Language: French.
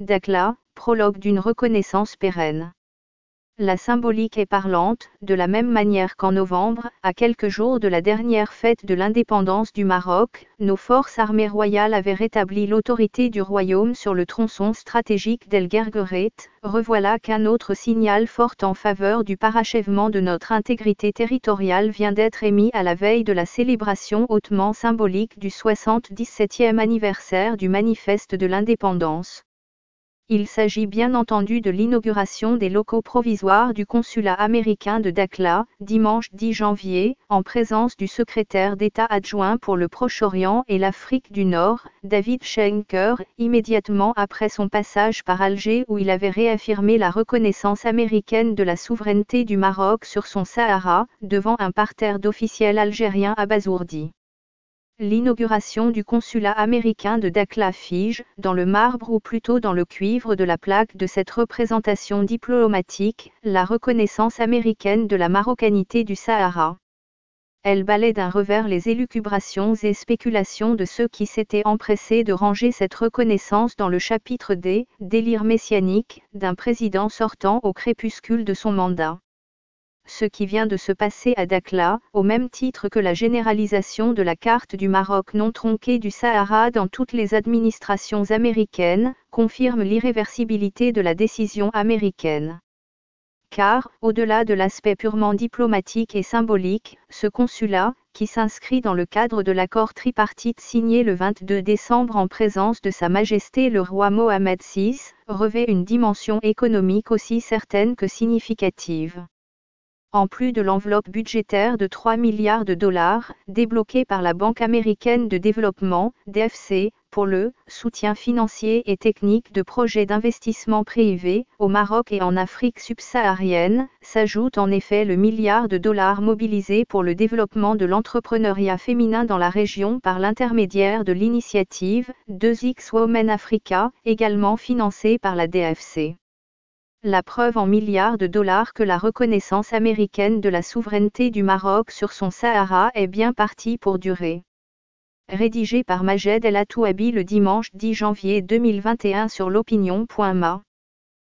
Dakhla, prologue d'une reconnaissance pérenne. La symbolique est parlante, de la même manière qu'en novembre, à quelques jours de la dernière fête de l'indépendance du Maroc, nos forces armées royales avaient rétabli l'autorité du royaume sur le tronçon stratégique d'El Guerguerait. Revoilà qu'un autre signal fort en faveur du parachèvement de notre intégrité territoriale vient d'être émis à la veille de la célébration hautement symbolique du 77e anniversaire du Manifeste de l'Indépendance. Il s'agit bien entendu de l'inauguration des locaux provisoires du consulat américain de Dakhla, dimanche 10 janvier, en présence du secrétaire d'État adjoint pour le Proche-Orient et l'Afrique du Nord, David Schenker, immédiatement après son passage par Alger où il avait réaffirmé la reconnaissance américaine de la souveraineté du Maroc sur son Sahara, devant un parterre d'officiels algériens abasourdis. L'inauguration du consulat américain de Dakhla fige, dans le marbre ou plutôt dans le cuivre de la plaque de cette représentation diplomatique, la reconnaissance américaine de la marocanité du Sahara. Elle balaie d'un revers les élucubrations et spéculations de ceux qui s'étaient empressés de ranger cette reconnaissance dans le chapitre des délires messianiques d'un président sortant au crépuscule de son mandat. Ce qui vient de se passer à Dakhla, au même titre que la généralisation de la carte du Maroc non tronquée du Sahara dans toutes les administrations américaines, confirme l'irréversibilité de la décision américaine. Car, au-delà de l'aspect purement diplomatique et symbolique, ce consulat, qui s'inscrit dans le cadre de l'accord tripartite signé le 22 décembre en présence de Sa Majesté le roi Mohammed VI, revêt une dimension économique aussi certaine que significative. En plus de l'enveloppe budgétaire de 3 milliards de dollars, débloquée par la Banque américaine de développement, DFC, pour le soutien financier et technique de projets d'investissement privés, au Maroc et en Afrique subsaharienne, s'ajoute en effet le milliard de dollars mobilisé pour le développement de l'entrepreneuriat féminin dans la région par l'intermédiaire de l'initiative 2X Women Africa, également financée par la DFC. La preuve en milliards de dollars que la reconnaissance américaine de la souveraineté du Maroc sur son Sahara est bien partie pour durer. Rédigé par Majed El Atouabi le dimanche 10 janvier 2021 sur l'opinion.ma.